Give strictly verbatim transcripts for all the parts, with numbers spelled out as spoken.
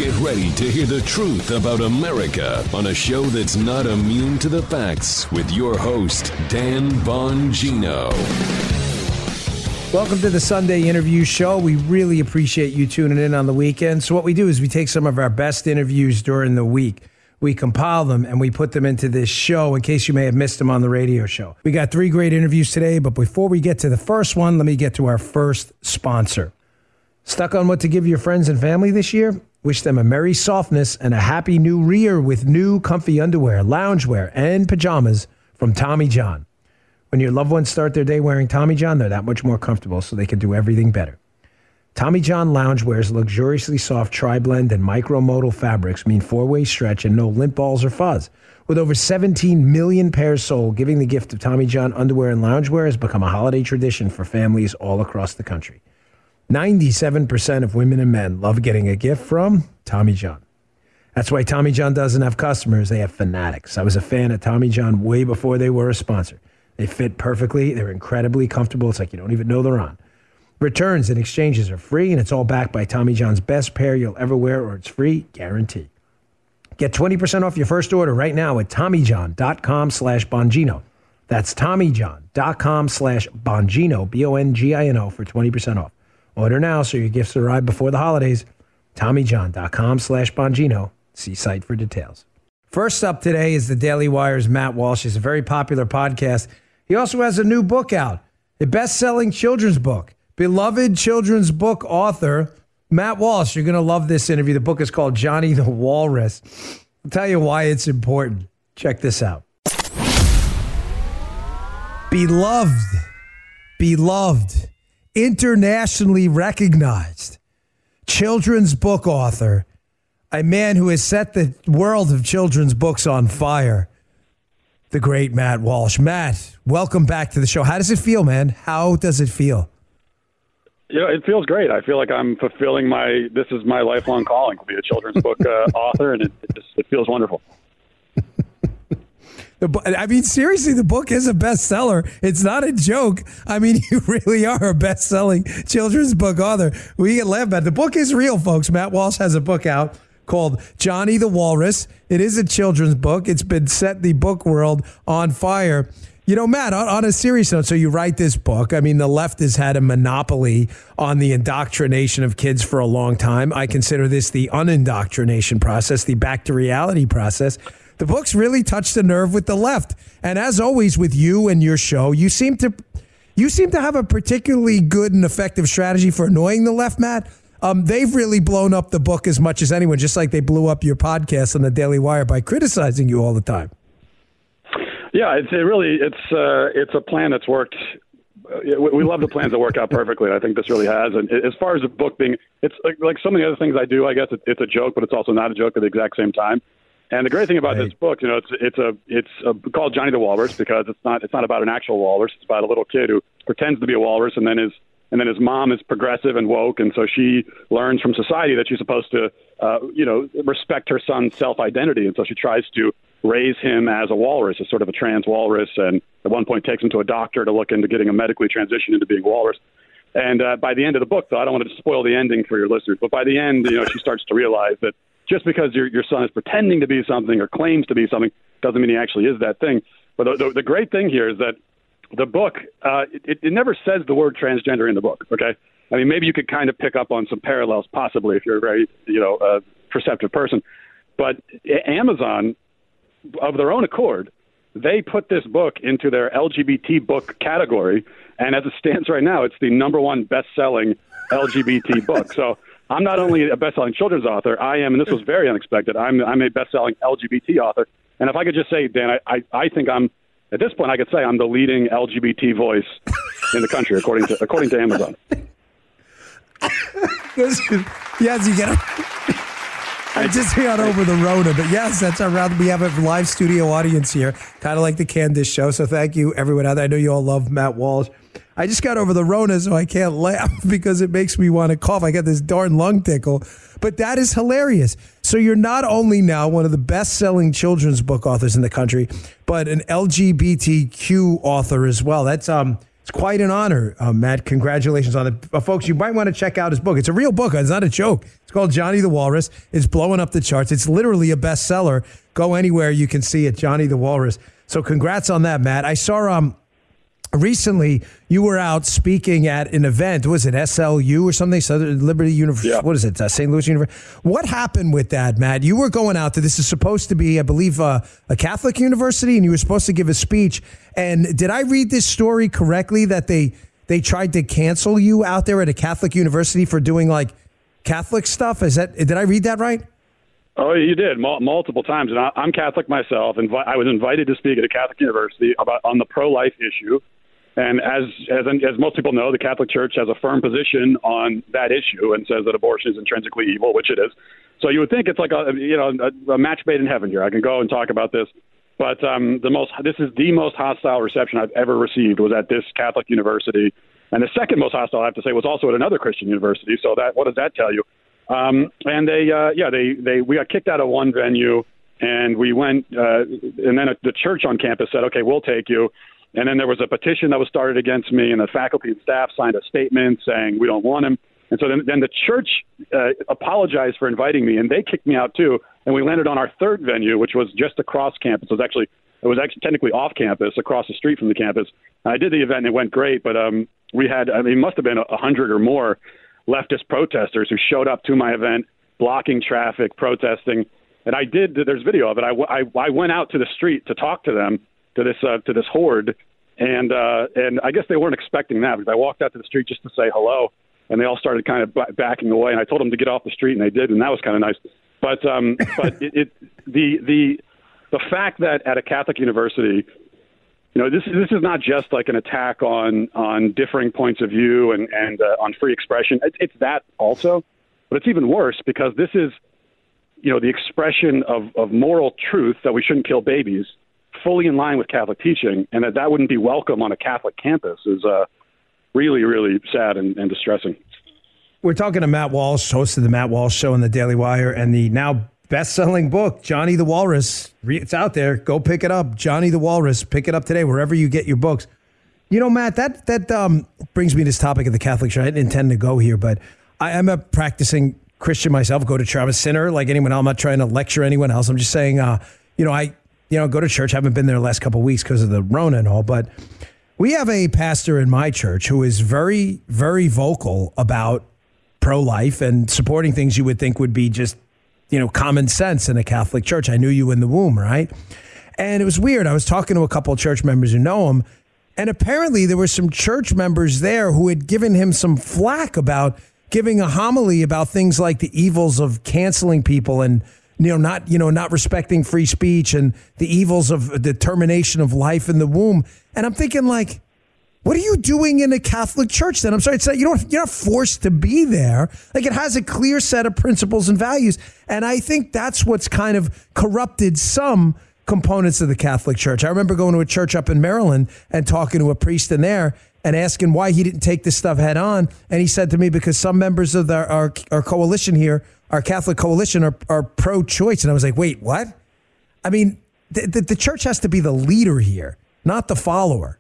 Get ready to hear the truth about America on a show that's not immune to the facts with your host, Dan Bongino. Welcome to the Sunday Interview Show. We really appreciate you tuning in on the weekend. So what we do is we take some of our best interviews during the week. We compile them and we put them into this show in case you may have missed them on the radio show. We got three great interviews today, but before we get to the first one, let me get to our first sponsor. Stuck on what to give your friends and family this year? Wish them a merry softness and a happy new year with new comfy underwear, loungewear, and pajamas from Tommy John. When your loved ones start their day wearing Tommy John, they're that much more comfortable so they can do everything better. Tommy John Loungewear's luxuriously soft tri-blend and micromodal fabrics mean four-way stretch and no limp balls or fuzz. With over seventeen million pairs sold, giving the gift of Tommy John underwear and loungewear has become a holiday tradition for families all across the country. ninety-seven percent of women and men love getting a gift from Tommy John. That's why Tommy John doesn't have customers, they have fanatics. I was a fan of Tommy John way before they were a sponsor. They fit perfectly, they're incredibly comfortable, it's like you don't even know they're on. Returns and exchanges are free, and it's all backed by Tommy John's best pair you'll ever wear, or it's free guarantee. Get twenty percent off your first order right now at TommyJohn.com slash Bongino. That's TommyJohn.com slash Bongino, B O N G I N O, for twenty percent off. Order now so your gifts arrive before the holidays. TommyJohn.com slash Bongino. See site for details. First up today is the Daily Wire's Matt Walsh. He's a very popular podcast. He also has a new book out, a best-selling children's book. Beloved children's book author, Matt Walsh. You're going to love this interview. The book is called Johnny the Walrus. I'll tell you why it's important. Check this out. Beloved, beloved, internationally recognized children's book author, a man who has set the world of children's books on fire, the great Matt Walsh. Matt, welcome back to the show. How does it feel, man? How does it feel? You know, it feels great. I feel like I'm fulfilling my, this is my lifelong calling to be a children's book uh, author, and it, it, just, it feels wonderful. The, I mean, seriously, the book is a bestseller. It's not a joke. I mean, you really are a best-selling children's book author. We get laughed at. The book is real, folks. Matt Walsh has a book out called Johnny the Walrus. It is a children's book. It's been set the book world on fire. You know, Matt, on, on a serious note, so you write this book. I mean, the left has had a monopoly on the indoctrination of kids for a long time. I consider this the unindoctrination process, the back to reality process. The book's really touched a nerve with the left. And as always with you and your show, you seem to you seem to have a particularly good and effective strategy for annoying the left, Matt. Um, they've really blown up the book as much as anyone, just like they blew up your podcast on the Daily Wire by criticizing you all the time. Yeah, it's it really it's uh, it's a plan that's worked. We love the plans that work out perfectly. I think this really has. And as far as the book being, it's like, like so many other things I do. I guess it, it's a joke, but it's also not a joke at the exact same time. And the great thing about right. this book, you know, it's it's a it's a, called Johnny the Walrus because it's not it's not about an actual walrus. It's about a little kid who pretends to be a walrus, and then his and then his mom is progressive and woke, and so she learns from society that she's supposed to, uh, you know, respect her son's self-identity, and so she tries to raise him as a walrus, as sort of a trans walrus, and at one point takes him to a doctor to look into getting him medically transitioned into being a walrus. And uh, by the end of the book, though, I don't want to spoil the ending for your listeners, but by the end, you know, she starts to realize that just because your your son is pretending to be something or claims to be something doesn't mean he actually is that thing. But the, the, the great thing here is that the book, uh, it, it never says the word transgender in the book, okay? I mean, maybe you could kind of pick up on some parallels possibly if you're a very, you know, uh, perceptive person. But Amazon, of their own accord, they put this book into their L G B T book category, and as it stands right now, it's the number one best-selling L G B T book. So I'm not only a best-selling children's author, I am, and this was very unexpected, I'm I'm a best-selling L G B T author. And if I could just say, Dan, I, I, I think I'm, at this point, I could say I'm the leading L G B T voice in the country, according to according to Amazon. Yes, you get it. I just got over the Rona, but yes, that's our round. We have a live studio audience here, kind of like the Candace show. So thank you, everyone out there. I know you all love Matt Walsh. I just got over the Rona, so I can't laugh because it makes me want to cough. I got this darn lung tickle. But that is hilarious. So you're not only now one of the best-selling children's book authors in the country, but an L G B T Q author as well. That's um, It's quite an honor, uh, Matt. Congratulations on it. Uh, folks, you might want to check out his book. It's a real book. It's not a joke. It's called Johnny the Walrus. It's blowing up the charts. It's literally a bestseller. Go anywhere, you can see it, Johnny the Walrus. So congrats on that, Matt. I saw um recently you were out speaking at an event. Was it S L U or something? Southern Liberty University? Yeah. What is it? Uh, Saint Louis University? What happened with that, Matt? You were going out to, this is supposed to be, I believe, uh, a Catholic university, and you were supposed to give a speech. And did I read this story correctly that they they tried to cancel you out there at a Catholic university for doing like Catholic stuff? Is that, did I read that right? Oh, you did Mul- multiple times, and I, I'm Catholic myself. And I was invited to speak at a Catholic university about on the pro-life issue. And as as as most people know, the Catholic Church has a firm position on that issue and says that abortion is intrinsically evil, which it is. So you would think it's like a you know a, a match made in heaven here. I can go and talk about this, but um, the most this is the most hostile reception I've ever received was at this Catholic university, and the second most hostile I have to say was also at another Christian university. So that what does that tell you? Um, and they uh, yeah they they we got kicked out of one venue, and we went uh, and then the church on campus said, okay, we'll take you. And then there was a petition that was started against me, and the faculty and staff signed a statement saying we don't want him. And so then, then the church uh, apologized for inviting me, and they kicked me out too. And we landed on our third venue, which was just across campus. It was actually it was actually technically off campus, across the street from the campus. And I did the event, and it went great. But um, we had, I mean, it must have been a hundred or more leftist protesters who showed up to my event, blocking traffic, protesting. And I did. There's video of it. I, I, I went out to the street to talk to them. to this uh, to this horde, and uh, and I guess they weren't expecting that, because I walked out to the street just to say hello, and they all started kind of b- backing away, and I told them to get off the street, and they did, and that was kind of nice. But um, but it, it the the the fact that at a Catholic university, you know, this this is not just like an attack on on differing points of view and and uh, on free expression. It, it's that also, but it's even worse because this is, you know, the expression of of moral truth that we shouldn't kill babies, fully in line with Catholic teaching, and that that wouldn't be welcome on a Catholic campus is uh, really, really sad and, and distressing. We're talking to Matt Walsh, host of the Matt Walsh Show on the Daily Wire, and the now best-selling book, Johnny the Walrus. It's out there. Go pick it up. Johnny the Walrus. Pick it up today, wherever you get your books. You know, Matt, that that um, brings me to this topic of the Catholic Church. I didn't intend to go here, but I am a practicing Christian myself. Go to church. I'm a sinner like anyone else. I'm not trying to lecture anyone else. I'm just saying, uh, you know, I... You know, go to church. I haven't been there the last couple of weeks because of the Rona and all, but we have a pastor in my church who is very, very vocal about pro-life and supporting things you would think would be just, you know, common sense in a Catholic church. I knew you in the womb, right? And it was weird. I was talking to a couple of church members who know him, and apparently there were some church members there who had given him some flack about giving a homily about things like the evils of canceling people and you know, not, you know, not respecting free speech and the evils of the termination of life in the womb. And I'm thinking, like, what are you doing in a Catholic church then? I'm sorry, it's not, you don't, you're not forced to be there. Like, it has a clear set of principles and values. And I think that's what's kind of corrupted some components of the Catholic Church. I remember going to a church up in Maryland and talking to a priest in there and asking why he didn't take this stuff head on. And he said to me, because some members of the, our, our coalition here, our Catholic coalition, are, are pro-choice. And I was like, wait, what? I mean, the, the, the church has to be the leader here, not the follower.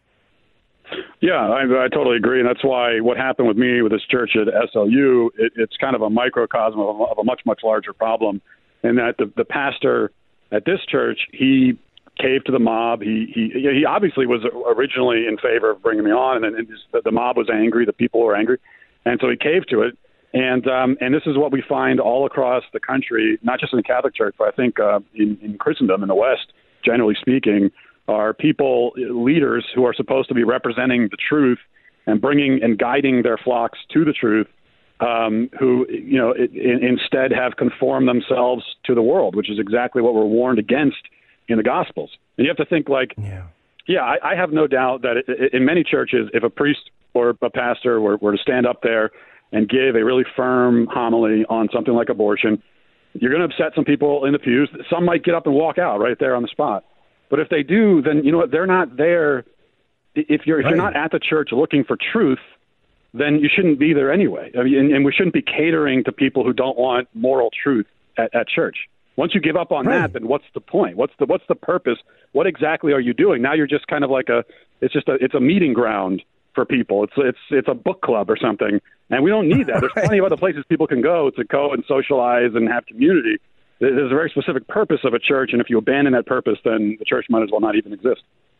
Yeah, I, I totally agree. And that's why what happened with me with this church at S L U, it, it's kind of a microcosm of a, of a much, much larger problem. And that the, the pastor at this church, he caved to the mob. He he he obviously was originally in favor of bringing me on, and then the, the mob was angry. The people were angry. And so he caved to it. And um, and this is what we find all across the country, not just in the Catholic Church, but I think uh, in, in Christendom, in the West, generally speaking, are people, leaders who are supposed to be representing the truth and bringing and guiding their flocks to the truth, um, who, you know, in, instead have conformed themselves to the world, which is exactly what we're warned against in the Gospels. And you have to think like, yeah, yeah I, I have no doubt that it, in many churches, if a priest or a pastor were, were to stand up there and give a really firm homily on something like abortion, you're going to upset some people in the pews. Some might get up and walk out right there on the spot. But if they do, then, you know what, they're not there. If you're if you're not at the church looking for truth, then you shouldn't be there anyway. I mean, and, and we shouldn't be catering to people who don't want moral truth at, at church. Once you give up on right. that, then what's the point? What's the what's the purpose? What exactly are you doing? Now you're just kind of like a it's just a it's a meeting ground for people. It's it's it's a book club or something, and we don't need that. There's plenty of other places people can go to go and socialize and have community. There's a very specific purpose of a church, and if you abandon that purpose, then the church might as well not even exist.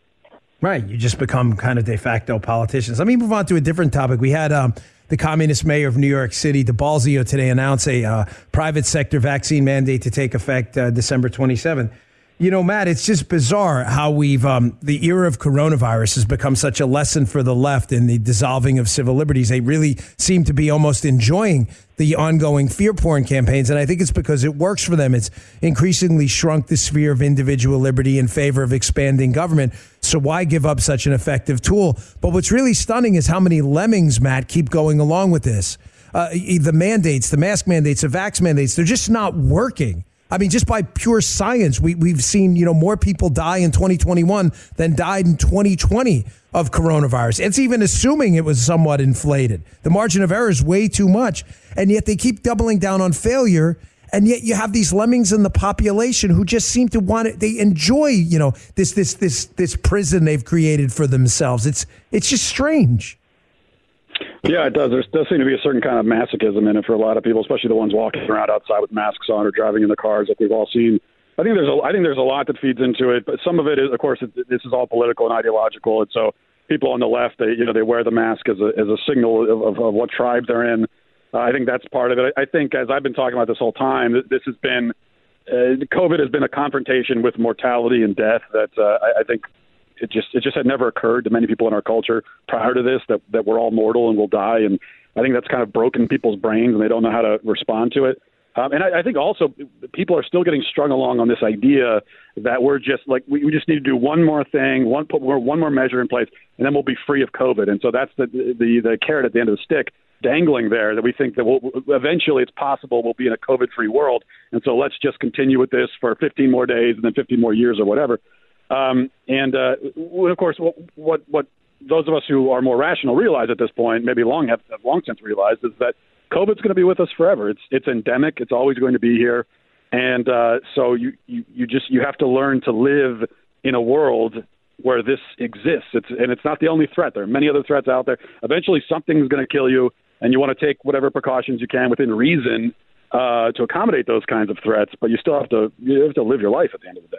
Right. You just become kind of de facto politicians. Let me move on to a different topic. We had um, the communist mayor of New York City, de Blasio, today announce a uh, private sector vaccine mandate to take effect uh, December twenty-seventh. You know, Matt, it's just bizarre how we've, um, the era of coronavirus has become such a lesson for the left in the dissolving of civil liberties. They really seem to be almost enjoying the ongoing fear porn campaigns. And I think it's because it works for them. It's increasingly shrunk the sphere of individual liberty in favor of expanding government. So why give up such an effective tool? But what's really stunning is how many lemmings, Matt, keep going along with this. Uh, the mandates, the mask mandates, the vax mandates, they're just not working. I mean, just by pure science, we, we've seen, you know, more people die in twenty twenty-one than died in twenty twenty of coronavirus. It's even assuming it was somewhat inflated. The margin of error is way too much. And yet they keep doubling down on failure. And yet you have these lemmings in the population who just seem to want it. They enjoy, you know, this this this this prison they've created for themselves. It's it's just strange. Yeah, it does. There does seem to be a certain kind of masochism in it for a lot of people, especially the ones walking around outside with masks on or driving in the cars like we've all seen. I think there's a, I think there's a lot that feeds into it, but some of it is, of course, it, this is all political and ideological, and so people on the left, they you know they wear the mask as a as a signal of, of, of what tribe they're in. Uh, I think that's part of it. I, I think, as I've been talking about this whole time, this has been uh, COVID has been a confrontation with mortality and death that uh, I, I think. It just it just had never occurred to many people in our culture prior to this that, that we're all mortal and will die. And I think that's kind of broken people's brains and they don't know how to respond to it. Um, and I, I think also people are still getting strung along on this idea that we're just like we, we just need to do one more thing, one put more, one more measure in place, and then we'll be free of COVID. And so that's the the, the carrot at the end of the stick dangling there that we think that we'll, eventually it's possible we'll be in a COVID-free world. And so let's just continue with this for fifteen more days and then fifteen more years or whatever. Um, and, uh, of course, what, what, what those of us who are more rational realize at this point, maybe long have, have long since realized, is that COVID's going to be with us forever. It's, it's endemic. It's always going to be here. And, uh, so you, you, you just, you have to learn to live in a world where this exists. It's, and it's not the only threat. There are many other threats out there. Eventually something's going to kill you and you want to take whatever precautions you can within reason, uh, to accommodate those kinds of threats, but you still have to, you have to live your life at the end of the day.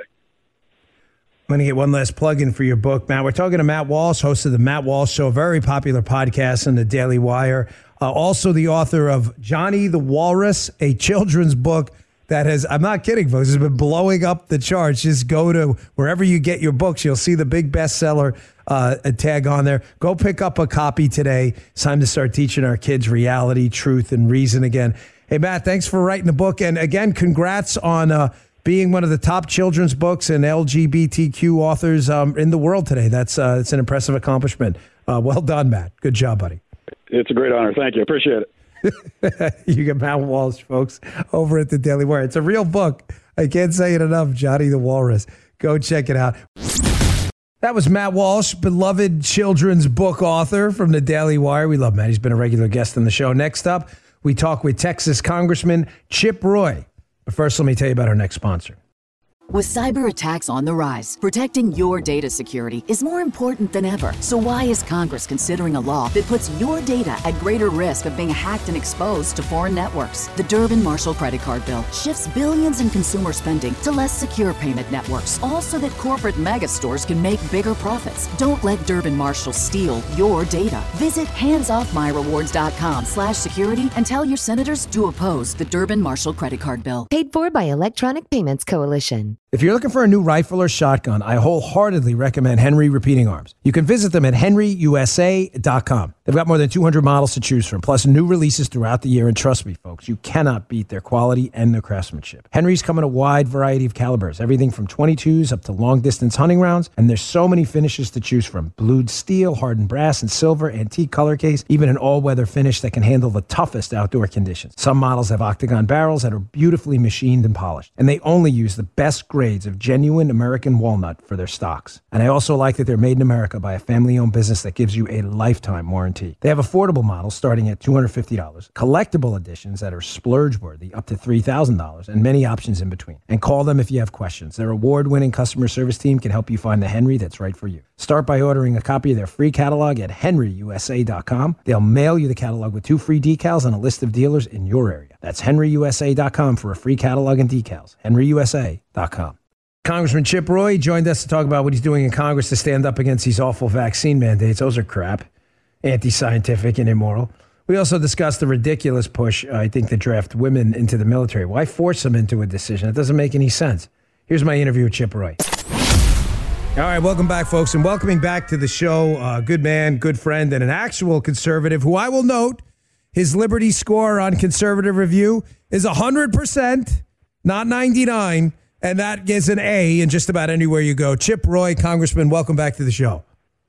I'm going to get one last plug-in for your book, Matt. We're talking to Matt Walsh, host of the Matt Walsh Show, a very popular podcast on the Daily Wire. Uh, also the author of Johnny the Walrus, a children's book that has, I'm not kidding, folks, has been blowing up the charts. Just go to wherever you get your books. You'll see the big bestseller uh, tag on there. Go pick up a copy today. It's time to start teaching our kids reality, truth, and reason again. Hey, Matt, thanks for writing the book. And again, congrats on uh, being one of the top children's books and L G B T Q authors um, in the world today. That's uh, it's an impressive accomplishment. Uh, well done, Matt. Good job, buddy. It's a great honor. Thank you. Appreciate it. You get Matt Walsh, folks, over at the Daily Wire. It's a real book. I can't say it enough. Johnny the Walrus. Go check it out. That was Matt Walsh, beloved children's book author from the Daily Wire. We love Matt. He's been a regular guest on the show. Next up, we talk with Texas Congressman Chip Roy. But first, let me tell you about our next sponsor. With cyber attacks on the rise, protecting your data security is more important than ever. So why is Congress considering a law that puts your data at greater risk of being hacked and exposed to foreign networks? The Durbin-Marshall credit card bill shifts billions in consumer spending to less secure payment networks, all so that corporate mega stores can make bigger profits. Don't let Durbin-Marshall steal your data. Visit handsoffmyrewards.com slash security and tell your senators to oppose the Durbin-Marshall credit card bill. Paid for by Electronic Payments Coalition. If you're looking for a new rifle or shotgun, I wholeheartedly recommend Henry Repeating Arms. You can visit them at henry u s a dot com. They've got more than two hundred models to choose from, plus new releases throughout the year. And trust me, folks, you cannot beat their quality and their craftsmanship. Henry's come in a wide variety of calibers, everything from twenty-twos up to long-distance hunting rounds. And there's so many finishes to choose from. Blued steel, hardened brass and silver, antique color case, even an all-weather finish that can handle the toughest outdoor conditions. Some models have octagon barrels that are beautifully machined and polished. And they only use the best grades of genuine American walnut for their stocks. And I also like that they're made in America by a family-owned business that gives you a lifetime warranty. guarantee. They have affordable models starting at two hundred fifty dollars, collectible editions that are splurge-worthy up to three thousand dollars, and many options in between. And call them if you have questions. Their award-winning customer service team can help you find the Henry that's right for you. Start by ordering a copy of their free catalog at henry u s a dot com. They'll mail you the catalog with two free decals and a list of dealers in your area. That's henry u s a dot com for a free catalog and decals. henry u s a dot com. Congressman Chip Roy joined us to talk about what he's doing in Congress to stand up against these awful vaccine mandates. Those are crap, anti-scientific and immoral. We also discussed the ridiculous push, uh, I think, to draft women into the military. Why force them into a decision? It doesn't make any sense. Here's my interview with Chip Roy. All right, welcome back, folks, and welcoming back to the show, a uh, good man, good friend, and an actual conservative who I will note his Liberty score on Conservative Review is one hundred percent, not ninety-nine. And that gets an A in just about anywhere you go. Chip Roy, Congressman, welcome back to the show.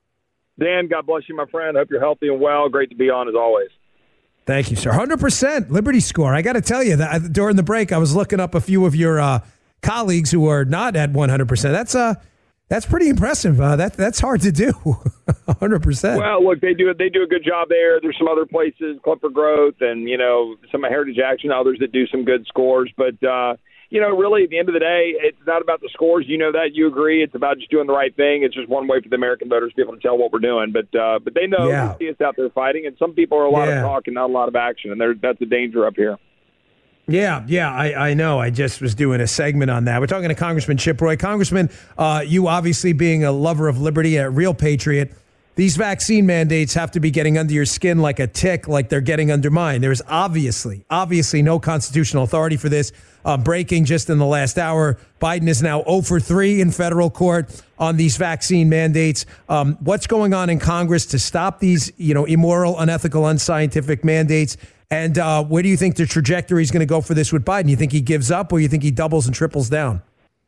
Dan, God bless you, my friend. Hope you're healthy and well. Great to be on as always. Thank you, sir. one hundred percent Liberty score. I got to tell you, that during the break, I was looking up a few of your uh, colleagues who are not at one hundred percent. That's uh, that's pretty impressive. Uh, that That's hard to do, one hundred percent. Well, look, they do, they do a good job there. There's some other places, Club for Growth and, you know, some Heritage Action, others that do some good scores. But, uh, you know, really, at the end of the day, it's not about the scores. You know that. You agree. It's about just doing the right thing. It's just one way for the American voters to be able to tell what we're doing. But uh, but they know yeah. they see us out there fighting, and some people are a lot yeah. of talk and not a lot of action, and that's a danger up here. Yeah, yeah, I, I know. I just was doing a segment on that. We're talking to Congressman Chip Roy. Congressman, uh, you obviously being a lover of liberty, a real patriot, these vaccine mandates have to be getting under your skin like a tick, like they're getting under mine. There is obviously, obviously no constitutional authority for this. Uh, breaking just in the last hour, Biden is now zero for three in federal court on these vaccine mandates. Um, what's going on in Congress to stop these, you know, immoral, unethical, unscientific mandates? And uh, where do you think the trajectory is going to go for this with Biden? You think he gives up, or you think he doubles and triples down?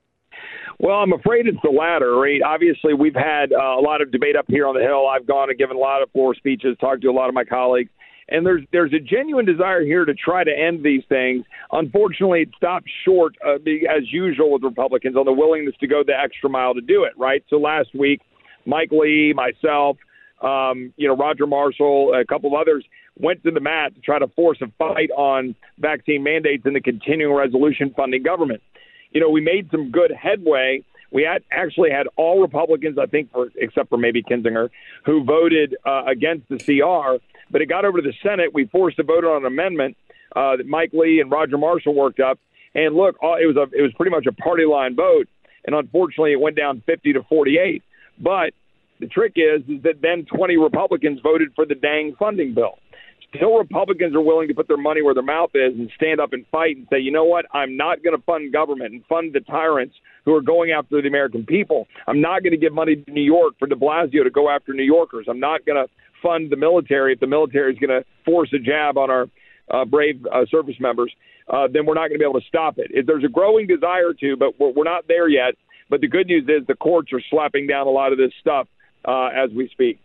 Well, I'm afraid it's the latter, right? Obviously, we've had uh, a lot of debate up here on the Hill. I've gone and given a lot of floor speeches, talked to a lot of my colleagues. And there's there's a genuine desire here to try to end these things. Unfortunately, it stops short, uh, as usual with Republicans, on the willingness to go the extra mile to do it, right? So last week, Mike Lee, myself, um, you know, Roger Marshall, a couple of others went to the mat to try to force a fight on vaccine mandates and the continuing resolution funding government. You know, we made some good headway. We had actually had all Republicans, I think, for, except for maybe Kinzinger, who voted uh, against the C R. But it got over to the Senate. We forced a vote on an amendment uh, that Mike Lee and Roger Marshall worked up. And look, it was a it was pretty much a party line vote. And unfortunately, it went down fifty to forty-eight. But the trick is, is that then twenty Republicans voted for the dang funding bill. Still, Republicans are willing to put their money where their mouth is and stand up and fight and say, you know what, I'm not going to fund government and fund the tyrants who are going after the American people. I'm not going to give money to New York for de Blasio to go after New Yorkers. I'm not going to fund the military if the military is going to force a jab on our uh, brave uh, service members. Uh, then we're not going to be able to stop it. If there's a growing desire to, but we're, we're not there yet. But the good news is the courts are slapping down a lot of this stuff uh, as we speak.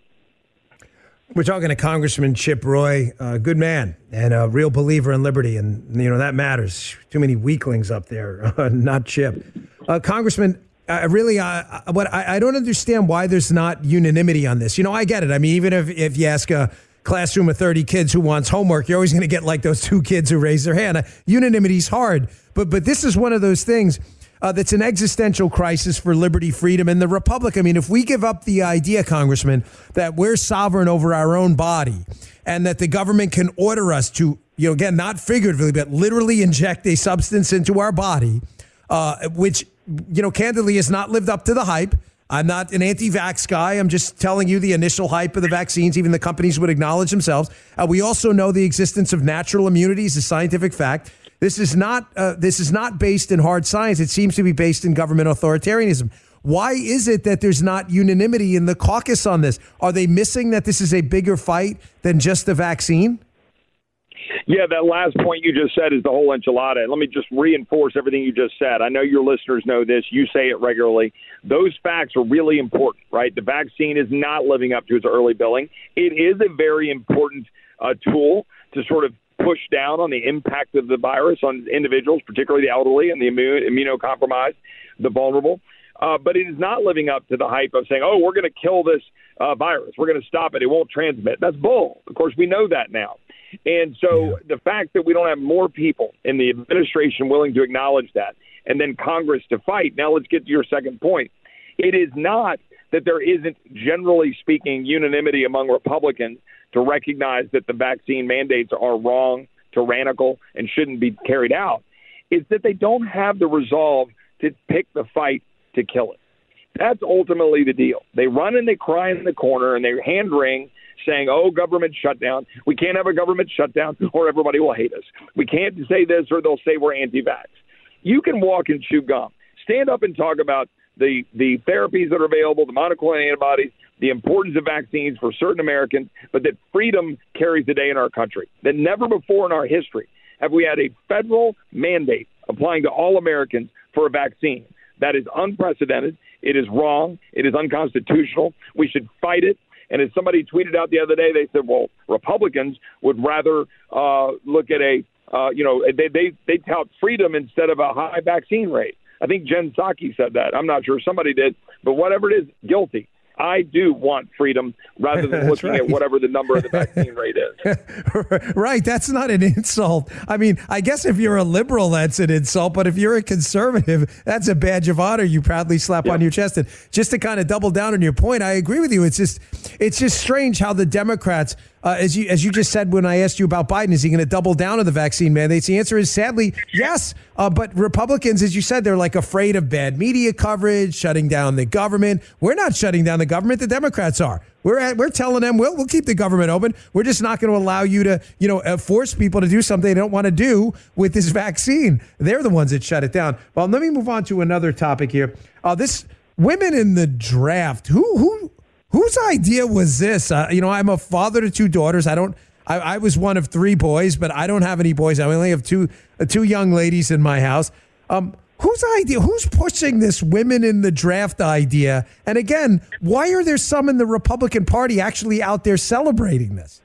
We're talking to Congressman Chip Roy, a good man and a real believer in liberty. And, you know, that matters. Too many weaklings up there, not Chip. Uh, Congressman, I really, uh, what I, I don't understand why there's not unanimity on this. You know, I get it. I mean, even if, if you ask a classroom of thirty kids who wants homework, you're always going to get like those two kids who raise their hand. Uh, unanimity is hard. But, but this is one of those things Uh, that's an existential crisis for liberty, freedom, and the republic. I mean, if we give up the idea, Congressman, that we're sovereign over our own body and that the government can order us to, you know, again, not figuratively, but literally inject a substance into our body, uh, which, you know, candidly has not lived up to the hype. I'm not an anti-vax guy. I'm just telling you the initial hype of the vaccines. Even the companies would acknowledge themselves. Uh, we also know the existence of natural immunity is a scientific fact. This is not uh, this is not based in hard science. It seems to be based in government authoritarianism. Why is it that there's not unanimity in the caucus on this? Are they missing that this is a bigger fight than just the vaccine? Yeah, that last point you just said is the whole enchilada. And let me just reinforce everything you just said. I know your listeners know this. You say it regularly. Those facts are really important, right? The vaccine is not living up to its early billing. It is a very important uh, tool to sort of push down on the impact of the virus on individuals, particularly the elderly and the immune, immunocompromised, the vulnerable. Uh, but it is not living up to the hype of saying, oh, we're going to kill this uh, virus. We're going to stop it. It won't transmit. That's bull. Of course, we know that now. And so yeah. the fact that we don't have more people in the administration willing to acknowledge that, and then Congress to fight. Now let's get to your second point. It is not that there isn't, generally speaking, unanimity among Republicans to recognize that the vaccine mandates are wrong, tyrannical, and shouldn't be carried out. It's that they don't have the resolve to pick the fight to kill it. That's ultimately the deal. They run and they cry in the corner and they hand wring saying, oh, government shutdown. We can't have a government shutdown or everybody will hate us. We can't say this or they'll say we're anti-vax. You can walk and chew gum. Stand up and talk about the, the therapies that are available, the monoclonal antibodies, the importance of vaccines for certain Americans, but that freedom carries the day in our country. That never before in our history have we had a federal mandate applying to all Americans for a vaccine. That is unprecedented. It is wrong. It is unconstitutional. We should fight it. And as somebody tweeted out the other day, they said, well, Republicans would rather uh, look at a, uh, you know, they, they, they tout freedom instead of a high vaccine rate. I think Jen Psaki said that. I'm not sure. Somebody did. But whatever it is, guilty. I do want freedom rather than looking right. at whatever the number of the vaccine rate is. Right. That's not an insult. I mean, I guess if you're a liberal, that's an insult. But if you're a conservative, that's a badge of honor you proudly slap yeah. on your chest. And just to kind of double down on your point, I agree with you. It's just it's just strange how the Democrats, uh, as you as you just said when I asked you about Biden, is he going to double down on the vaccine mandates? The answer is sadly yes. Uh, but Republicans, as you said, they're like afraid of bad media coverage, shutting down the government. We're not shutting down the government. The Democrats are. We're at, we're telling them we'll we'll keep the government open. We're just not going to allow you to you know uh, force people to do something they don't want to do with this vaccine. They're the ones that shut it down. Well, let me move on to another topic here. Uh, this women in the draft. Who who whose idea was this? Uh, you know, I'm a father to two daughters. I don't. I, I was one of three boys, but I don't have any boys. I only have two uh, two young ladies in my house. Um, whose idea? Who's pushing this women in the draft idea? And again, why are there some in the Republican Party actually out there celebrating this?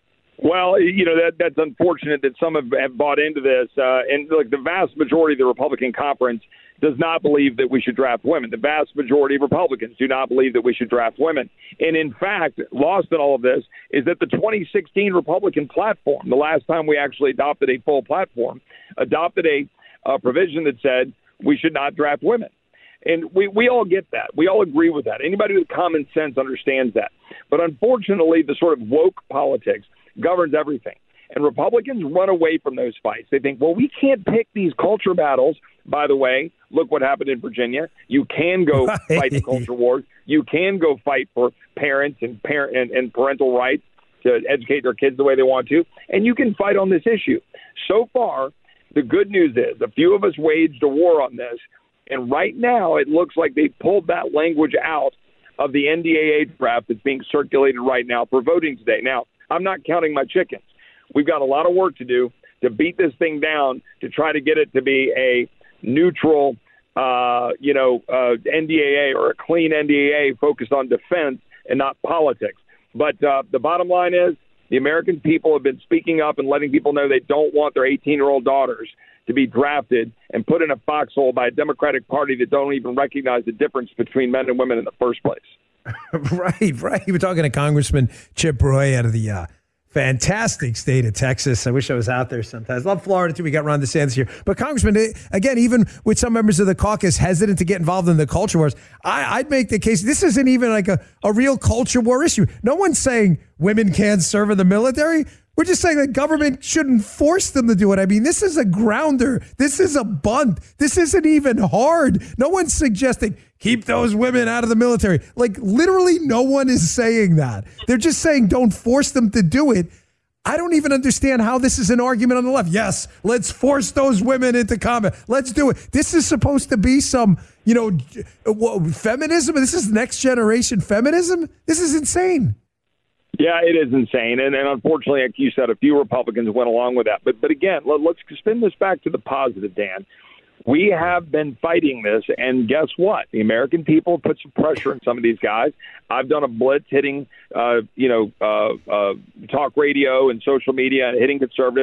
Well, you know, that that's unfortunate that some have, have bought into this. Uh, and like the vast majority of the Republican conference does not believe that we should draft women. The vast majority of Republicans do not believe that we should draft women. And in fact, lost in all of this is that the twenty sixteen Republican platform, the last time we actually adopted a full platform, adopted a, a provision that said we should not draft women. And we, we all get that. We all agree with that. Anybody with common sense understands that. But unfortunately, the sort of woke politics governs everything. And Republicans run away from those fights. They think, well, we can't pick these culture battles. By the way, look what happened in Virginia. You can go right. fight the culture wars. You can go fight for parents and parent and, and parental rights to educate their kids the way they want to. And you can fight on this issue. So far, the good news is a few of us waged a war on this. And right now, it looks like they pulled that language out of the N D A A draft that's being circulated right now for voting today. Now, I'm not counting my chickens. We've got a lot of work to do to beat this thing down to try to get it to be a neutral, uh, you know, uh, N D A A or a clean N D A A focused on defense and not politics. But uh, the bottom line is the American people have been speaking up and letting people know they don't want their eighteen-year-old daughters to be drafted and put in a foxhole by a Democratic Party that don't even recognize the difference between men and women in the first place. Right, right. You were talking to Congressman Chip Roy out of the uh, fantastic state of Texas. I wish I was out there sometimes. Love Florida, too. We got Ron DeSantis here. But, Congressman, again, even with some members of the caucus hesitant to get involved in the culture wars, I, I'd make the case this isn't even like a, a real culture war issue. No one's saying women can't serve in the military. We're just saying that government shouldn't force them to do it. I mean, this is a grounder. This is a bunt. This isn't even hard. No one's suggesting keep those women out of the military. Like, literally no one is saying that. They're just saying don't force them to do it. I don't even understand how this is an argument on the left. Yes, let's force those women into combat. Let's do it. This is supposed to be some, you know, feminism. This is next generation feminism. This is insane. Yeah, it is insane. And, and unfortunately, like you said, a few Republicans went along with that. But but again, let, let's spin this back to the positive, Dan. We have been fighting this, and guess what? The American people put some pressure on some of these guys. I've done a blitz hitting, uh, you know, uh, uh, talk radio and social media and hitting conservatives,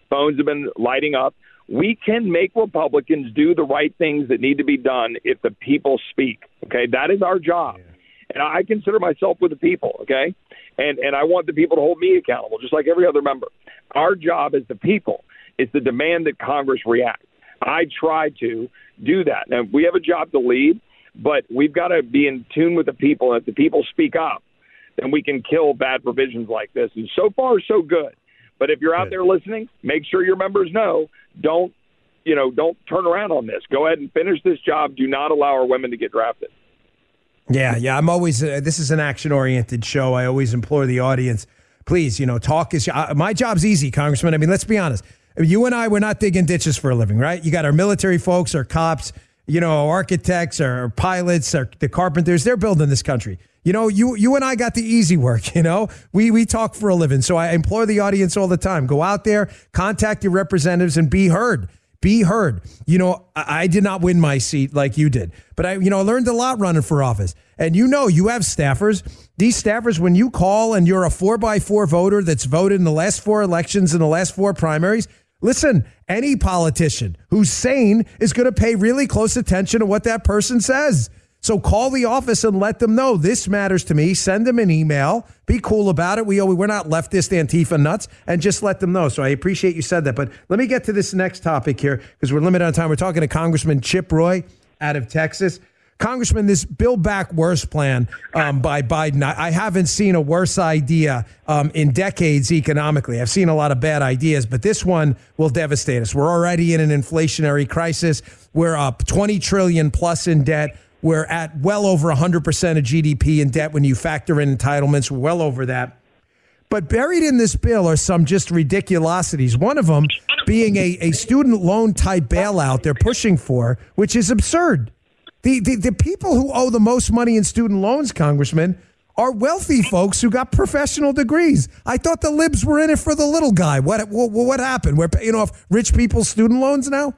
Phones have been lighting up. We can make Republicans do the right things that need to be done if the people speak. Okay, that is our job. Yeah. And I consider myself with the people, okay? And and I want the people to hold me accountable, just like every other member. Our job as the people is to demand that Congress react. I try to do that. Now, we have a job to lead, but we've got to be in tune with the people. And if the people speak up, then we can kill bad provisions like this. And so far, so good. But if you're out there listening, make sure your members know, don't, you know, don't turn around on this. Go ahead and finish this job. Do not allow our women to get drafted. Yeah, yeah. I'm always, uh, this is an action-oriented show. I always implore the audience, please, you know, talk is, uh, my job's easy, Congressman. I mean, let's be honest. You and I, we're not digging ditches for a living, right? You got our military folks, our cops, you know, architects, our pilots, our, the carpenters, they're building this country. You know, you you and I got the easy work, you know. We we talk for a living. So I implore the audience all the time. Go out there, contact your representatives, and be heard. Be heard. You know, I, I did not win my seat like you did. But, I, you know, I learned a lot running for office. And you know, you have staffers. These staffers, when you call and you're a four by four voter that's voted in the last four elections and the last four primaries, listen, any politician who's sane is going to pay really close attention to what that person says. So call the office and let them know this matters to me. Send them an email. Be cool about it. We we're not leftist Antifa nuts, and just let them know. So I appreciate you said that. But let me get to this next topic here because we're limited on time. We're talking to Congressman Chip Roy out of Texas. Congressman, this Build Back Worse plan um, by Biden, I, I haven't seen a worse idea um, in decades economically. I've seen a lot of bad ideas, but this one will devastate us. We're already in an inflationary crisis. We're up twenty trillion dollars plus in debt. We're at well over one hundred percent of G D P in debt when you factor in entitlements. We're well over that. But buried in this bill are some just ridiculosities. One of them being a, a student loan type bailout they're pushing for, which is absurd. The, the the people who owe the most money in student loans, Congressman, are wealthy folks who got professional degrees. I thought the libs were in it for the little guy. What what, what happened? We're paying off rich people's student loans now?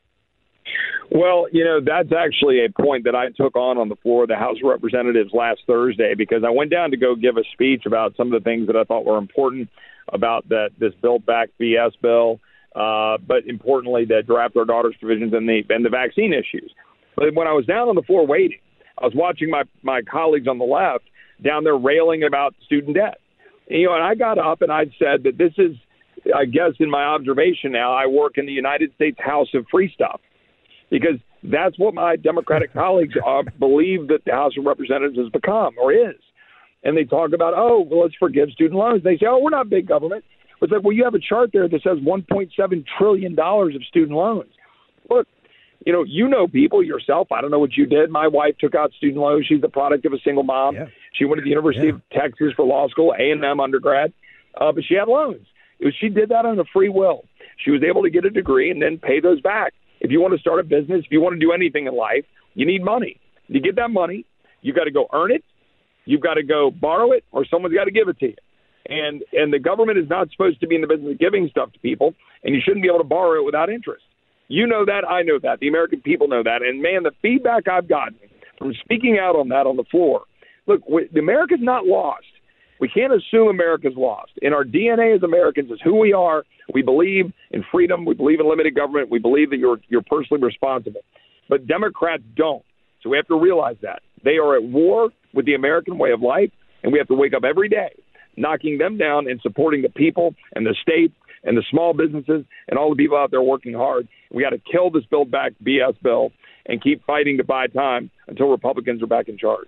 Well, you know, that's actually a point that I took on on the floor of the House of Representatives last Thursday because I went down to go give a speech about some of the things that I thought were important about that this Build Back B S bill, uh, but importantly, the Draft Our Daughters provisions and the and the vaccine issues. But when I was down on the floor waiting, I was watching my, my colleagues on the left down there railing about student debt. And, you know, and I got up and I said that this is, I guess in my observation now, I work in the United States House of Free Stuff. Because that's what my Democratic colleagues uh, believe that the House of Representatives has become or is. And they talk about, oh, well, let's forgive student loans. They say, oh, we're not big government. It's like, well, you have a chart there that says one point seven trillion dollars of student loans. Look, you know, you know people yourself. I don't know what you did. My wife took out student loans. She's the product of a single mom. Yeah. She went to the University yeah. of Texas for law school, A and M undergrad, uh, but she had loans. It was, she did that on a free will. She was able to get a degree and then pay those back. If you want to start a business, if you want to do anything in life, you need money. You get that money, you got to go earn it, you've got to go borrow it, or someone's got to give it to you. And and the government is not supposed to be in the business of giving stuff to people, and you shouldn't be able to borrow it without interest. You know that, I know that, the American people know that. And, man, the feedback I've gotten from speaking out on that on the floor, look, we, America's not lost. We can't assume America's lost. In our D N A as Americans is who we are. We believe in freedom. We believe in limited government. We believe that you're you're personally responsible. But Democrats don't. So we have to realize that. They are at war with the American way of life, and we have to wake up every day knocking them down and supporting the people and the states and the small businesses and all the people out there working hard. We got to kill this Build Back B S bill and keep fighting to buy time until Republicans are back in charge.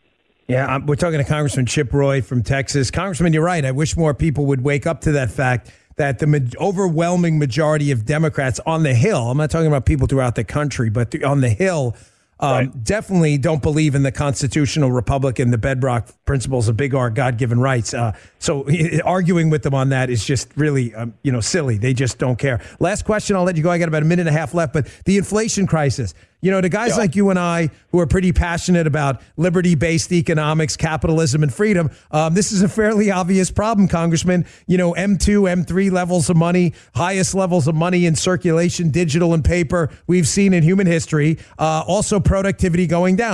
Yeah, we're talking to Congressman Chip Roy from Texas. Congressman, you're right. I wish more people would wake up to that fact that the ma- overwhelming majority of Democrats on the Hill, I'm not talking about people throughout the country, but th- on the Hill, um, right. definitely don't believe in the constitutional republic and the bedrock principles of big R, God-given rights. Uh, so arguing with them on that is just really, um, you know, silly. They just don't care. Last question, I'll let you go. I got about a minute and a half left, but the inflation crisis. You know, to guys yeah. like you and I who are pretty passionate about liberty-based economics, capitalism, and freedom, um, this is a fairly obvious problem, Congressman. You know, M two, M three levels of money, highest levels of money in circulation, digital and paper, we've seen in human history. Uh, also productivity going down.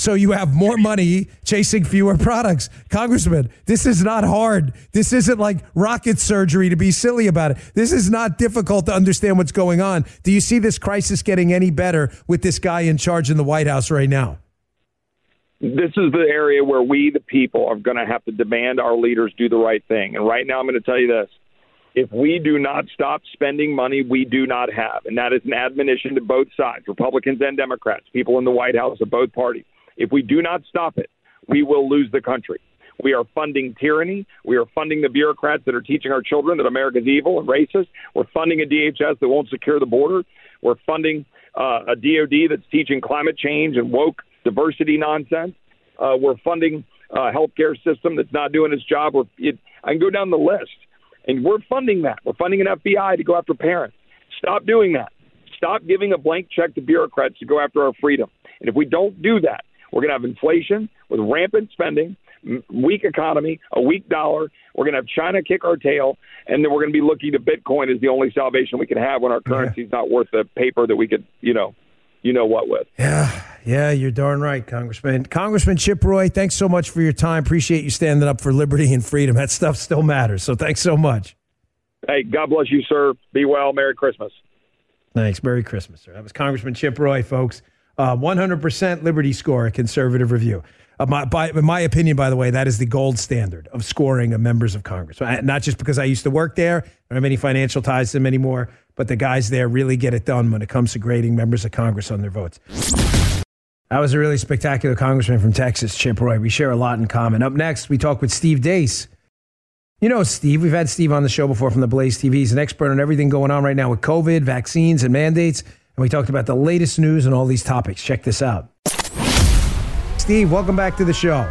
so you have more money chasing fewer products. Congressman, this is not hard. This isn't like rocket surgery to be silly about it. This is not difficult to understand what's going on. Do you see this crisis getting any better with this guy in charge in the White House right now? This is the area where we, the people, are going to have to demand our leaders do the right thing. And right now I'm going to tell you this. If we do not stop spending money we do not have, and that is an admonition to both sides, Republicans and Democrats, people in the White House of both parties, if we do not stop it, we will lose the country. We are funding tyranny. We are funding the bureaucrats that are teaching our children that America's evil and racist. We're funding a D H S that won't secure the border. We're funding uh, a D O D that's teaching climate change and woke diversity nonsense. Uh, we're funding a healthcare system that's not doing its job. We're, it, I can go down the list. And we're funding that. We're funding an F B I to go after parents. Stop doing that. Stop giving a blank check to bureaucrats to go after our freedom. And if we don't do that, we're going to have inflation with rampant spending, weak economy, a weak dollar. We're going to have China kick our tail, and then we're going to be looking to Bitcoin as the only salvation we can have when our currency is yeah. not worth the paper that we could, you know, you know what with. Yeah, yeah, you're darn right, Congressman. Congressman Chip Roy, thanks so much for your time. Appreciate you standing up for liberty and freedom. That stuff still matters, so thanks so much. Hey, God bless you, sir. Be well. Merry Christmas. Thanks. Merry Christmas, sir. That was Congressman Chip Roy, folks. Uh, one hundred percent Liberty score, a conservative review. Uh, my, by, in my opinion, by the way, that is the gold standard of scoring of members of Congress. Not just because I used to work there, I don't have any financial ties to them anymore, but the guys there really get it done when it comes to grading members of Congress on their votes. That was a really spectacular congressman from Texas, Chip Roy. We share a lot in common. Up next, we talk with Steve Deace. You know Steve. We've had Steve on the show before from the Blaze T V. He's an expert on everything going on right now with COVID, vaccines, and mandates. And we talked about the latest news and all these topics. Check this out. Steve, welcome back to the show.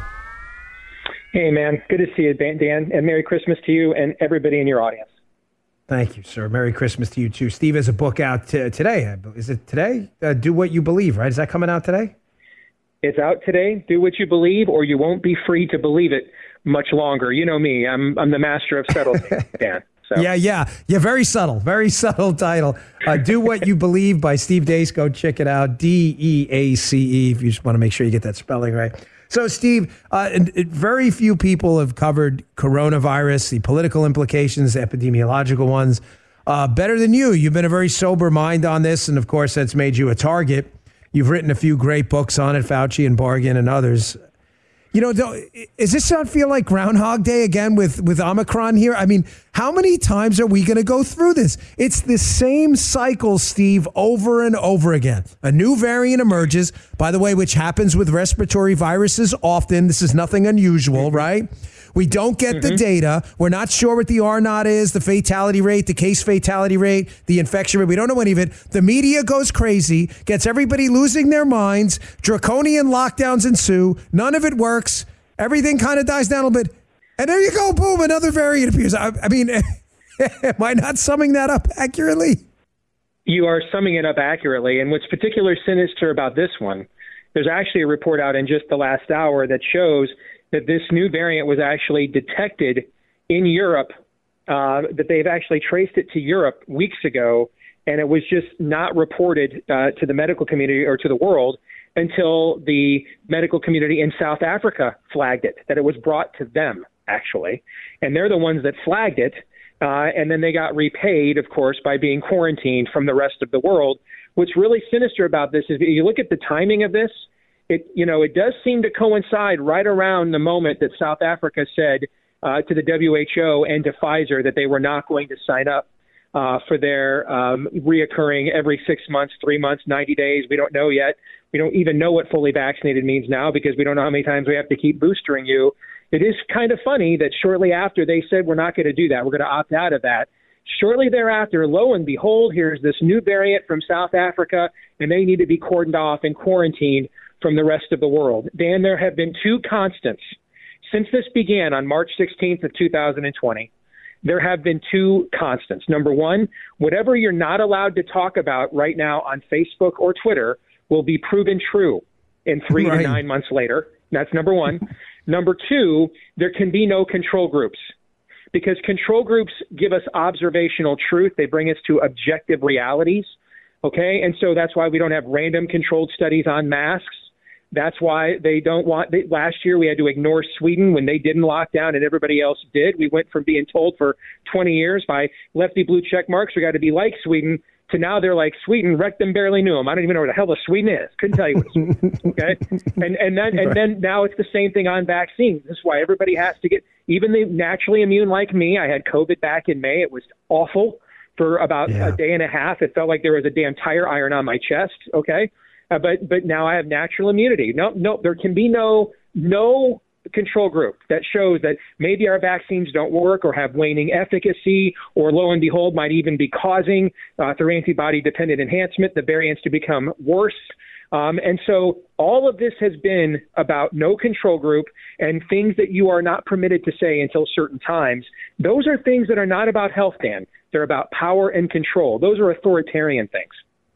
Hey, man. Good to see you, Dan. And Merry Christmas to you and everybody in your audience. Thank you, sir. Merry Christmas to you, too. Steve has a book out t- today. Is it today? Uh, Do What You Believe, right? Is that coming out today? It's out today. Do what you believe, or you won't be free to believe it much longer. You know me. I'm I'm the master of subtlety, Dan. So. Yeah, yeah. Yeah, very subtle. Very subtle title. Uh, Do What You Believe by Steve Deace. Go check it out. D E A C E, if you just want to make sure you get that spelling right. So, Steve, uh, very few people have covered coronavirus, the political implications, the epidemiological ones, uh, better than you. You've been a very sober mind on this, and, of course, that's made you a target. You've written a few great books on it, Fauci and Bargan and others. You know, does this not feel like Groundhog Day again with, with Omicron here? I mean, how many times are we going to go through this? It's the same cycle, Steve, over and over again. A new variant emerges, by the way, which happens with respiratory viruses often. This is nothing unusual, right? We don't get mm-hmm. the data. We're not sure what the R naught is, the fatality rate, the case fatality rate, the infection rate. We don't know any of it. The media goes crazy, gets everybody losing their minds. Draconian lockdowns ensue. None of it works. Everything kind of dies down a little bit. And there you go, boom, another variant appears. I, I mean, am I not summing that up accurately? You are summing it up accurately. And what's particularly sinister about this one, there's actually a report out in just the last hour that shows that this new variant was actually detected in Europe, uh, that they've actually traced it to Europe weeks ago, and it was just not reported uh, to the medical community or to the world until the medical community in South Africa flagged it, that it was brought to them, actually. And they're the ones that flagged it, uh, and then they got repaid, of course, by being quarantined from the rest of the world. What's really sinister about this is that you look at the timing of this, It, you know, it does seem to coincide right around the moment that South Africa said uh, to the W H O and to Pfizer that they were not going to sign up uh, for their um, reoccurring every six months, three months, ninety days. We don't know yet. We don't even know what fully vaccinated means now because we don't know how many times we have to keep boostering you. It is kind of funny that shortly after they said we're not going to do that, we're going to opt out of that. Shortly thereafter, lo and behold, here's this new variant from South Africa, and they need to be cordoned off and quarantined from the rest of the world. Dan, there have been two constants since this began on March sixteenth of two thousand twenty. There have been two constants. Number one, whatever you're not allowed to talk about right now on Facebook or Twitter will be proven true in three right. to nine months later. That's number one. Number two, there can be no control groups because control groups give us observational truth. They bring us to objective realities. Okay. And so that's why we don't have random controlled studies on masks. That's why they don't want they, last year we had to ignore Sweden when they didn't lock down and everybody else did. We went from being told for twenty years by lefty blue check marks we got to be like Sweden to now they're like Sweden, wrecked them, barely knew them. I don't even know where the hell the Sweden is. Couldn't tell you what Sweden is. Okay. And and then and then now it's the same thing on vaccines. This is why everybody has to get, even the naturally immune like me. I had COVID back in May. It was awful for about yeah. a day and a half. It felt like there was a damn tire iron on my chest. Okay. Uh, but but now I have natural immunity. No, no, there can be no no control group that shows that maybe our vaccines don't work or have waning efficacy, or lo and behold might even be causing uh, through antibody-dependent enhancement the variants to become worse. Um, and so all of this has been about no control group and things that you are not permitted to say until certain times. Those are things that are not about health, Dan. They're about power and control. Those are authoritarian things.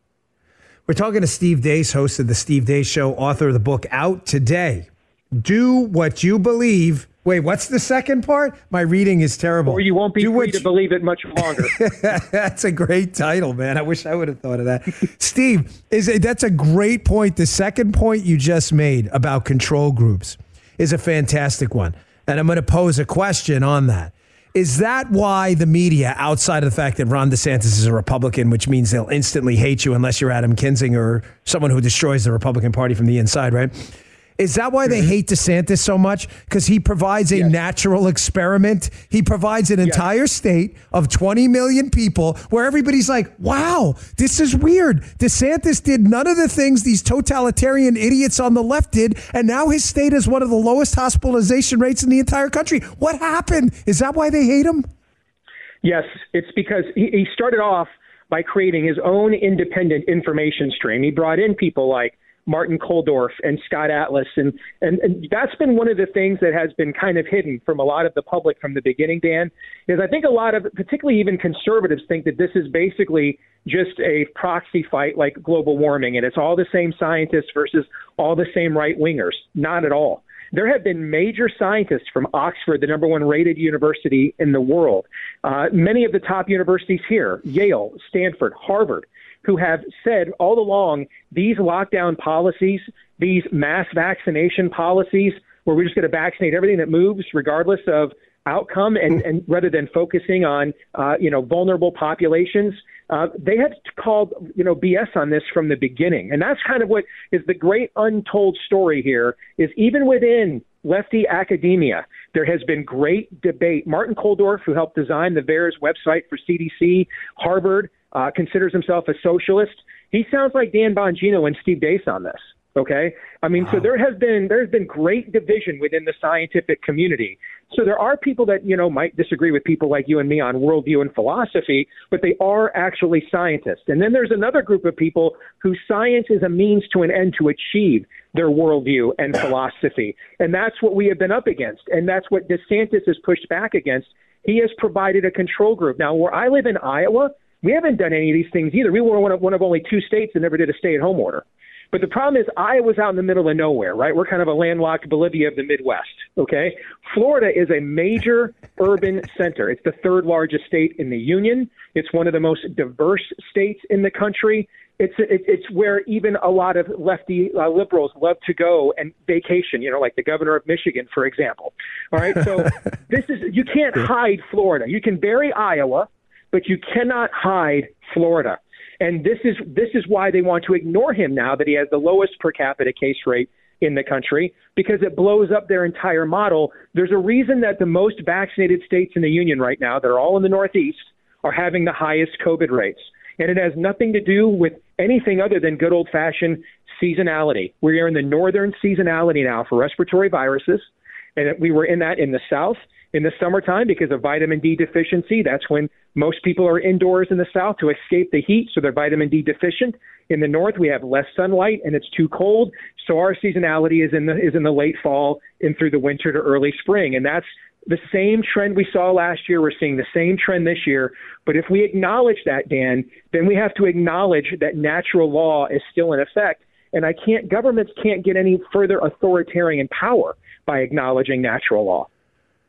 We're talking to Steve Deace, host of The Steve Deace Show, author of the book out today. Do what you believe. Wait, what's the second part? My reading is terrible. Or you won't be Do free to you... believe it much longer. That's a great title, man. I wish I would have thought of that. Steve, is it, that's a great point. The second point you just made about control groups is a fantastic one. And I'm going to pose a question on that. Is that why the media, outside of the fact that Ron DeSantis is a Republican, which means they'll instantly hate you unless you're Adam Kinzinger or someone who destroys the Republican Party from the inside, right? Is that why they hate DeSantis so much? Because he provides a yes. natural experiment. He provides an yes. entire state of twenty million people where everybody's like, wow, this is weird. DeSantis did none of the things these totalitarian idiots on the left did, and now his state is one of the lowest hospitalization rates in the entire country. What happened? Is that why they hate him? Yes, it's because he, he started off by creating his own independent information stream. He brought in people like Martin Kulldorff and Scott Atlas. And, and, and that's been one of the things that has been kind of hidden from a lot of the public from the beginning, Dan, is I think a lot of, particularly even conservatives, think that this is basically just a proxy fight like global warming, and it's all the same scientists versus all the same right-wingers. Not at all. There have been major scientists from Oxford, the number one rated university in the world, uh, many of the top universities here, Yale, Stanford, Harvard, who have said all along these lockdown policies, these mass vaccination policies, where we're just going to vaccinate everything that moves regardless of outcome, and, and rather than focusing on, uh, you know, vulnerable populations, uh, they have called, you know, B S on this from the beginning. And that's kind of what is the great untold story here, is even within lefty academia, there has been great debate. Martin Kulldorff, who helped design the VAERS website for C D C, Harvard, Uh, considers himself a socialist. He sounds like Dan Bongino and Steve Deace on this. Okay, I mean, wow. so there has been there's been great division within the scientific community. So there are people that you know might disagree with people like you and me on worldview and philosophy, but they are actually scientists. And then there's another group of people whose science is a means to an end to achieve their worldview and philosophy. And that's what we have been up against, and that's what DeSantis has pushed back against. He has provided a control group. Now, where I live in Iowa, we haven't done any of these things either. We were one of, one of only two states that never did a stay-at-home order. But the problem is Iowa's out in the middle of nowhere, right? We're kind of a landlocked Bolivia of the Midwest, okay? Florida is a major urban center. It's the third largest state in the union. It's one of the most diverse states in the country. It's it's where even a lot of lefty uh, liberals love to go and vacation, you know, like the governor of Michigan, for example. All right, so this is you can't hide Florida. You can bury Iowa, but you cannot hide Florida. And this is this is why they want to ignore him now that he has the lowest per capita case rate in the country, because it blows up their entire model. There's a reason that the most vaccinated states in the union right now, that are all in the Northeast, are having the highest COVID rates. And it has nothing to do with anything other than good old-fashioned seasonality. We are in the northern seasonality now for respiratory viruses, and we were in that in the South in the summertime because of vitamin D deficiency. That's when most people are indoors in the South to escape the heat, so they're vitamin D deficient. In the North, we have less sunlight and it's too cold, so our seasonality is in the is in the late fall and through the winter to early spring, and that's the same trend we saw last year. We're seeing the same trend this year. But if we acknowledge that, Dan, then we have to acknowledge that natural law is still in effect. And I can't, governments can't get any further authoritarian power by acknowledging natural law.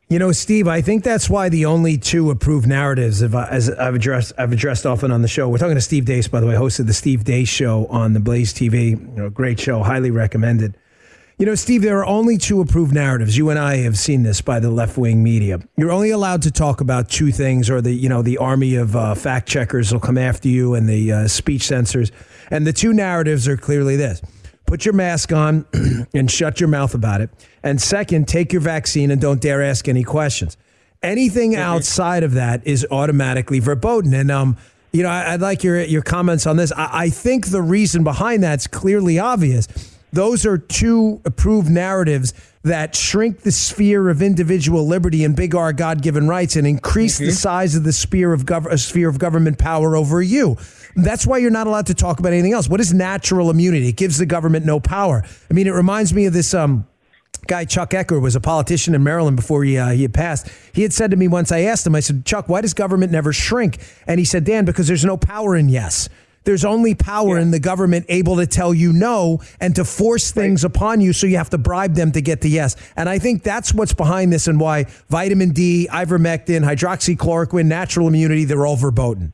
You know, Steve, I think that's why the only two approved narratives, if I, as I've addressed, I've addressed often on the show. We're talking to Steve Deace, by the way, host of the Steve Deace Show on the Blaze T V. You know, great show, highly recommended. You know, Steve, there are only two approved narratives. You and I have seen this by the left-wing media. You're only allowed to talk about two things, or the you know the army of uh, fact checkers will come after you, and the uh, speech censors. And the two narratives are clearly this: put your mask on and shut your mouth about it. And second, take your vaccine and don't dare ask any questions. Anything mm-hmm. outside of that is automatically verboten. And, um, you know, I, I'd like your your comments on this. I, I think the reason behind that's clearly obvious. Those are two approved narratives that shrink the sphere of individual liberty and big R God-given rights and increase mm-hmm. the size of the sphere of, gov- sphere of government power over you. That's why you're not allowed to talk about anything else. What is natural immunity? It gives the government no power. I mean, it reminds me of this um, guy, Chuck Ecker, was a politician in Maryland before he, uh, he had passed. He had said to me once, I asked him, I said, Chuck, why does government never shrink? And he said, Dan, because there's no power in yes. There's only power yeah. in the government able to tell you no and to force things right. upon you, so you have to bribe them to get the yes. And I think that's what's behind this and why vitamin D, ivermectin, hydroxychloroquine, natural immunity, they're all verboten.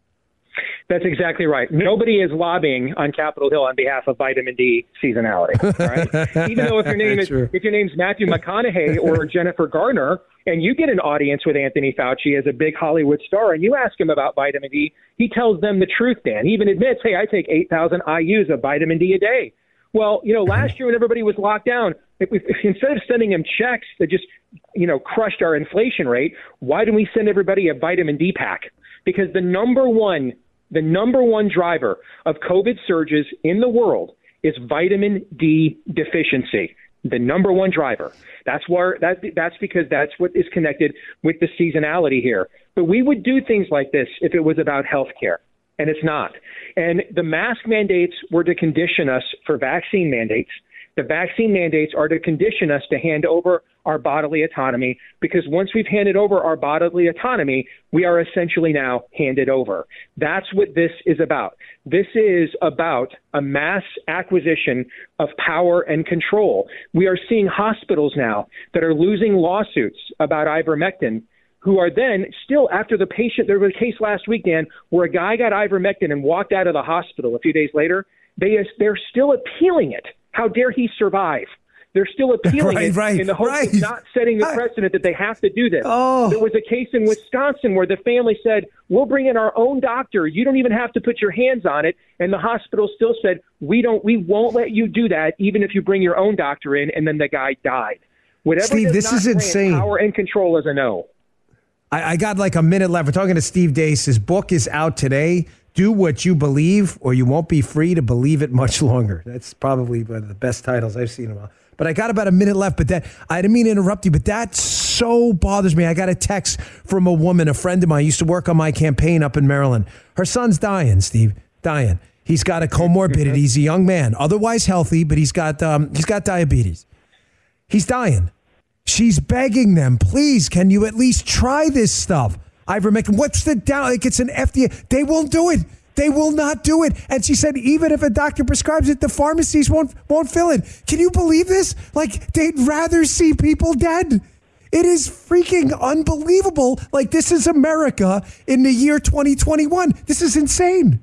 That's exactly right. Nobody is lobbying on Capitol Hill on behalf of vitamin D seasonality. Right? Even though if your name is if your name's Matthew McConaughey or Jennifer Garner, and you get an audience with Anthony Fauci as a big Hollywood star, and you ask him about vitamin D, he tells them the truth. Dan, he even admits, "Hey, I take eight thousand I U's of vitamin D a day." Well, you know, last year when everybody was locked down, if we, if instead of sending them checks that just, you know, crushed our inflation rate, why didn't we send everybody a vitamin D pack? Because the number one The number one driver of COVID surges in the world is vitamin D deficiency. The number one driver. That's where that that's because that's what is connected with the seasonality here. But we would do things like this if it was about healthcare, and it's not. And the mask mandates were to condition us for vaccine mandates. The vaccine mandates are to condition us to hand over our bodily autonomy, because once we've handed over our bodily autonomy, we are essentially now handed over. That's what this is about. This is about a mass acquisition of power and control. We are seeing hospitals now that are losing lawsuits about ivermectin, who are then still, after the patient, there was a case last week, Dan, where a guy got ivermectin and walked out of the hospital a few days later. They, they're still appealing it. How dare he survive? They're still appealing right, it right, in the hopes right. of not setting the I, precedent that they have to do this. Oh. There was a case in Wisconsin where the family said, we'll bring in our own doctor. You don't even have to put your hands on it. And the hospital still said, we don't, we won't let you do that, even if you bring your own doctor in. And then the guy died. Whatever Steve, does this not is insane. Power and control is a no. I, I got like a minute left. We're talking to Steve Deace. His book is out today. Do what you believe, or you won't be free to believe it much longer. That's probably one of the best titles I've seen in a while. But I got about a minute left, but that I didn't mean to interrupt you, but that so bothers me. I got a text from a woman, a friend of mine, used to work on my campaign up in Maryland. Her son's dying, Steve, dying. He's got a comorbidity. He's a young man, otherwise healthy, but he's got um, he's got diabetes. He's dying. She's begging them, please, can you at least try this stuff? Ivermectin. What's the down? Like, it's an F D A. They won't do it. They will not do it. And she said, even if a doctor prescribes it, the pharmacies won't won't fill it. Can you believe this? Like, they'd rather see people dead. It is freaking unbelievable. Like, this is America in the year twenty twenty-one. This is insane.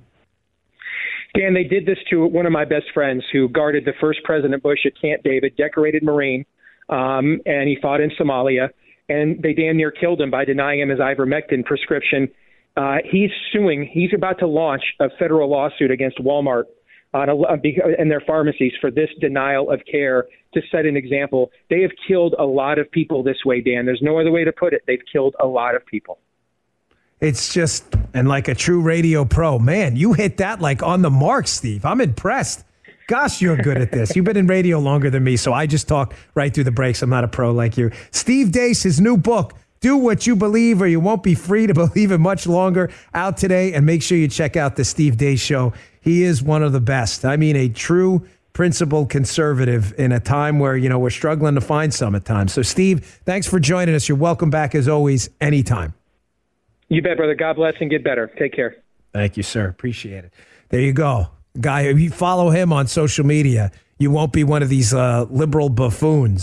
Dan, they did this to one of my best friends who guarded the first President Bush at Camp David, decorated Marine, um, and he fought in Somalia. And they damn near killed him by denying him his ivermectin prescription. Uh, he's suing. He's about to launch a federal lawsuit against Walmart on a, and their pharmacies for this denial of care to set an example. They have killed a lot of people this way, Dan. There's no other way to put it. They've killed a lot of people. It's just, and like a true radio pro, man, you hit that like on the mark, Steve. I'm impressed. Gosh, you're good at this. You've been in radio longer than me, so I just talk right through the breaks. I'm not a pro like you. Steve Deace, his new book, Do What You Believe or You Won't Be Free to Believe It Much Longer, out today. And make sure you check out the Steve Deace Show. He is one of the best. I mean, a true principled conservative in a time where, you know, we're struggling to find some at times. So, Steve, thanks for joining us. You're welcome back, as always, anytime. You bet, brother. God bless and get better. Take care. Thank you, sir. Appreciate it. There you go. Guy, if you follow him on social media, you won't be one of these uh, liberal buffoons,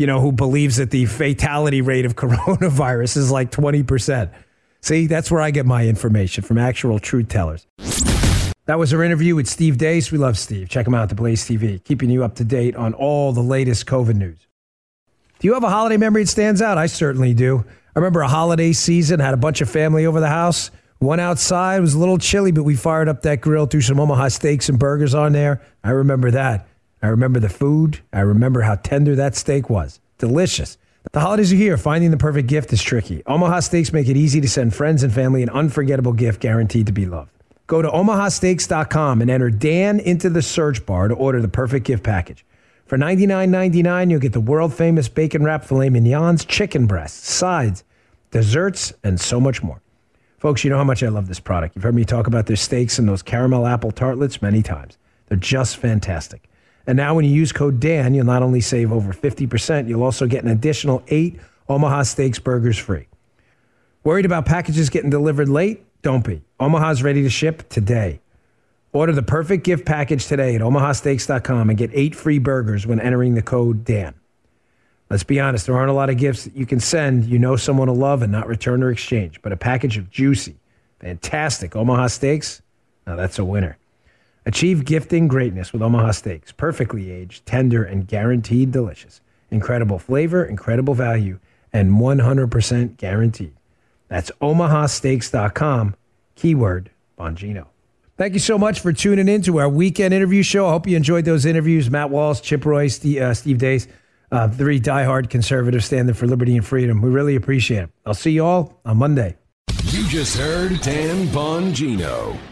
you know, who believes that the fatality rate of coronavirus is like twenty percent. See, that's where I get my information, from actual truth tellers. That was our interview with Steve Deace. We love Steve. Check him out at The Blaze T V, keeping you up to date on all the latest COVID news. Do you have a holiday memory that stands out? I certainly do. I remember a holiday season, had a bunch of family over the house, went outside. It was a little chilly, but we fired up that grill, threw some Omaha steaks and burgers on there. I remember that. I remember the food. I remember how tender that steak was. Delicious. The holidays are here. Finding the perfect gift is tricky. Omaha Steaks make it easy to send friends and family an unforgettable gift guaranteed to be loved. Go to omaha steaks dot com and enter Dan into the search bar to order the perfect gift package. For ninety-nine ninety-nine, you'll get the world-famous bacon-wrapped filet mignons, chicken breasts, sides, desserts, and so much more. Folks, you know how much I love this product. You've heard me talk about their steaks and those caramel apple tartlets many times. They're just fantastic. And now when you use code Dan, you'll not only save over fifty percent, you'll also get an additional eight Omaha Steaks burgers free. Worried about packages getting delivered late? Don't be. Omaha's ready to ship today. Order the perfect gift package today at omaha steaks dot com and get eight free burgers when entering the code Dan. Let's be honest, there aren't a lot of gifts that you can send you know someone will love and not return or exchange, but a package of juicy, fantastic Omaha Steaks, now that's a winner. Achieve gifting greatness with Omaha Steaks. Perfectly aged, tender, and guaranteed delicious. Incredible flavor, incredible value, and one hundred percent guaranteed. That's omaha steaks dot com, keyword Bongino. Thank you so much for tuning in to our weekend interview show. I hope you enjoyed those interviews. Matt Walsh, Chip Roy, Steve, uh, Steve Deace, uh, three diehard conservatives standing for liberty and freedom. We really appreciate it. I'll see you all on Monday. You just heard Dan Bongino.